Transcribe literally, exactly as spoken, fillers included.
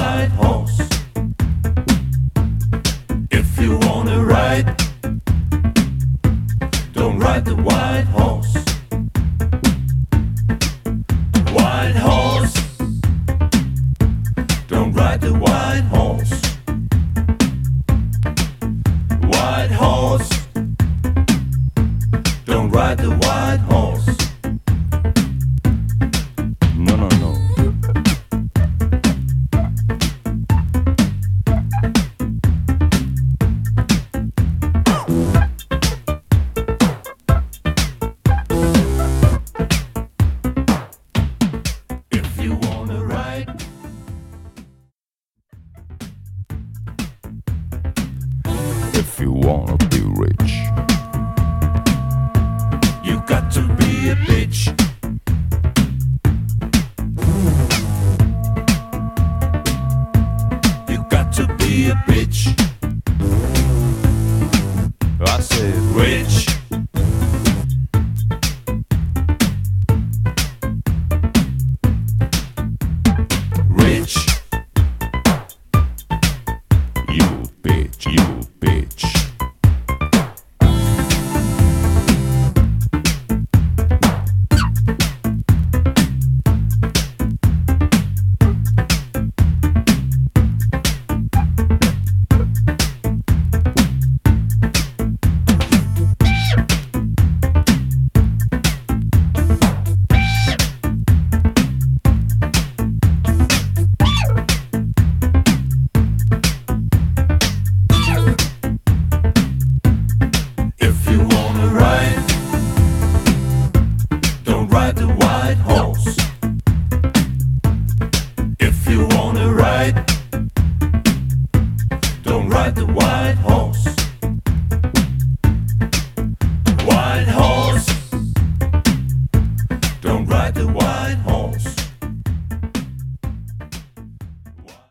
white horse. If you wanna ride, don't ride the white horse. White horse, don't ride the white horse. White horse, don't ride the white horse. No, no, no. If you wanna ride, If you wanna be rich, you got to be a bitch. You got to be a bitch. I said Rich. Rich. you bitch, you bitch. If you wanna ride, don't ride the white horse. If you wanna ride, don't ride the white horse.